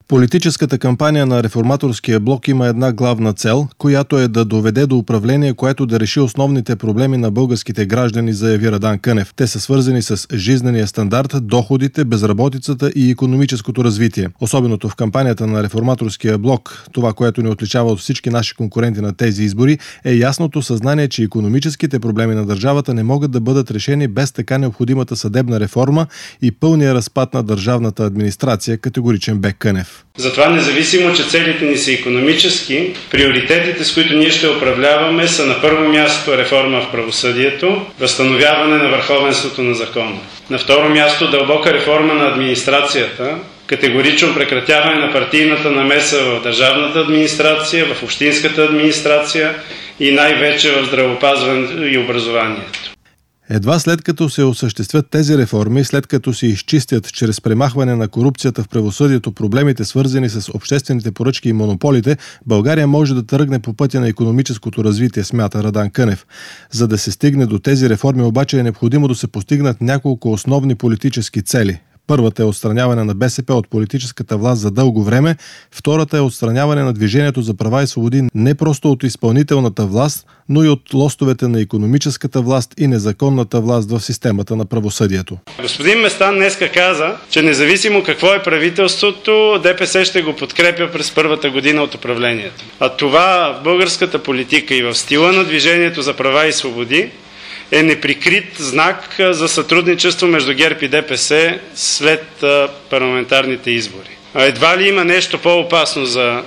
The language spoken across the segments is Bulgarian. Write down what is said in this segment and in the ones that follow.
Политическата кампания на Реформаторския блок има една главна цел, която е да доведе до управление, което да реши основните проблеми на българските граждани, заяви Радан Кънев. Те са свързани с жизнения стандарт, доходите, безработицата и икономическото развитие. Особеното в кампанията на Реформаторския блок, това, което ни отличава от всички наши конкуренти на тези избори, е ясното съзнание, че икономическите проблеми на държавата не могат да бъдат решени без така необходимата съдебна реформа и пълния разпад на държавната администрация, категоричен бе Кънев. Затова, независимо, че целите ни са икономически, приоритетите, с които ние ще управляваме, са на първо място реформа в правосъдието, възстановяване на върховенството на закона. На второ място дълбока реформа на администрацията, категорично прекратяване на партийната намеса в държавната администрация, в общинската администрация и най-вече в здравеопазването и образованието. Едва след като се осъществят тези реформи, след като се изчистят чрез премахване на корупцията в правосъдието проблемите, свързани с обществените поръчки и монополите, България може да тръгне по пътя на икономическото развитие, смята Радан Кънев. За да се стигне до тези реформи обаче е необходимо да се постигнат няколко основни политически цели. Първата е отстраняване на БСП от политическата власт за дълго време, втората е отстраняване на Движението за права и свободи не просто от изпълнителната власт, но и от лостовете на икономическата власт и незаконната власт в системата на правосъдието. Господин Местан днеска каза, че независимо какво е правителството, ДПС ще го подкрепя през първата година от управлението. А това в българската политика и в стила на Движението за права и свободи е неприкрит знак за сътрудничество между ГЕРБ и ДПС след парламентарните избори. Едва ли има нещо по-опасно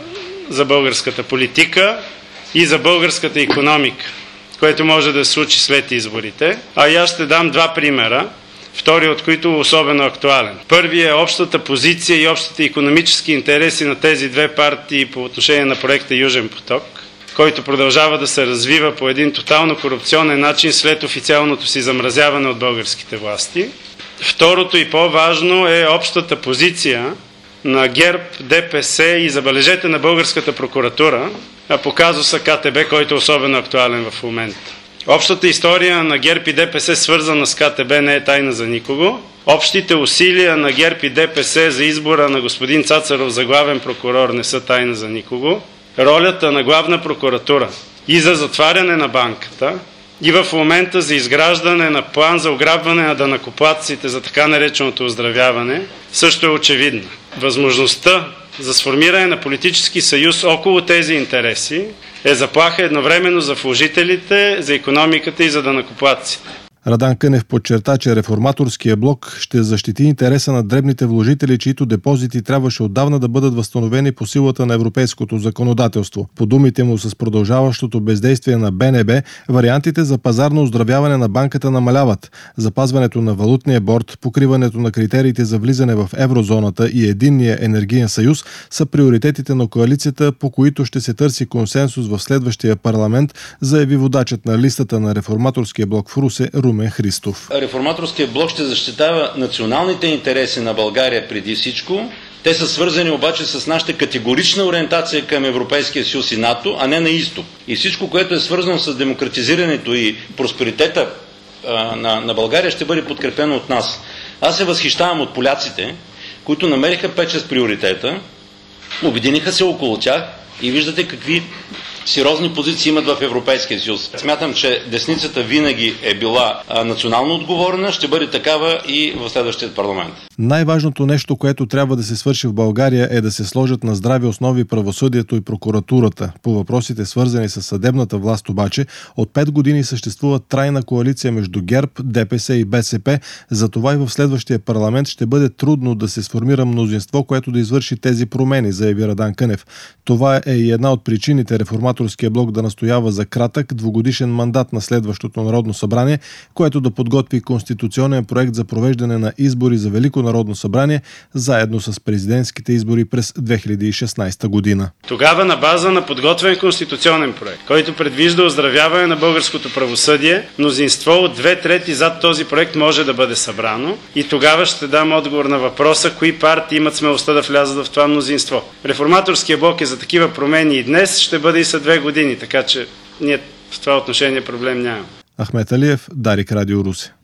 за българската политика и за българската икономика, което може да се случи след изборите. Аз ще дам два примера, втори от които е особено актуален. Първият е общата позиция и общите икономически интереси на тези две партии по отношение на проекта Южен поток, който продължава да се развива по един тотално корупционен начин след официалното си замразяване от българските власти. Второто и по-важно е общата позиция на ГЕРБ, ДПС и, забележете, на българската прокуратура по казуса КТБ, който е особено актуален в момента. Общата история на ГЕРБ и ДПС, свързана с КТБ, не е тайна за никого. Общите усилия на ГЕРБ и ДПС за избора на господин Цацаров за главен прокурор не са тайна за никого. Ролята на главна прокуратура и за затваряне на банката, и в момента за изграждане на план за ограбване на данъкоплатците за така нареченото оздравяване, също е очевидна. Възможността за сформиране на политически съюз около тези интереси е заплаха едновременно за вложителите, за икономиката и за данъкоплатците. Радан Кънев подчерта, че Реформаторския блок ще защити интереса на дребните вложители, чието депозити трябваше отдавна да бъдат възстановени по силата на европейското законодателство. По думите му, с продължаващото бездействие на БНБ, вариантите за пазарно оздравяване на банката намаляват. Запазването на валутния борд, покриването на критериите за влизане в еврозоната и единния енергиен съюз са приоритетите на коалицията, по които ще се търси консенсус в следващия парламент, заяви водачът на листата на Реформаторския блок в Русе Румен Христов. Реформаторския блок ще защитава националните интереси на България преди всичко. Те са свързани обаче с нашата категорична ориентация към Европейския съюз и НАТО, а не на изток. И всичко, което е свързано с демократизирането и просперитета на България, ще бъде подкрепено от нас. Аз се възхищавам от поляците, които намериха 5-6 приоритета, обединиха се около тях и виждате какви сериозни позиции имат в Европейския съюз. Смятам, че десницата винаги е била национално отговорна, ще бъде такава и в следващия парламент. Най-важното нещо, което трябва да се свърши в България, е да се сложат на здрави основи правосъдието и прокуратурата. По въпросите, свързани с съдебната власт обаче, от 5 години съществува трайна коалиция между ГЕРБ, ДПС и БСП. Затова и в следващия парламент ще бъде трудно да се сформира мнозинство, което да извърши тези промени, заяви Радан Кънев. Това е и една от причините Реформаторския блок да настоява за кратък двугодишен мандат на следващото Народно събрание, което да подготви конституционен проект за провеждане на избори за Велико Народно събрание, заедно с президентските избори през 2016 година. Тогава на база на подготвен конституционен проект, който предвижда оздравяване на българското правосъдие, мнозинство от 2/3 зад този проект може да бъде събрано и тогава ще дам отговор на въпроса, кои партии имат смелостта да влязат в това мнозинство. Реформаторския блок е за такива промени и днес, ще бъде и след 2 години, така че ние в това отношение проблем нямаме. Ахмет Алиев, Дарик, Радио Русе.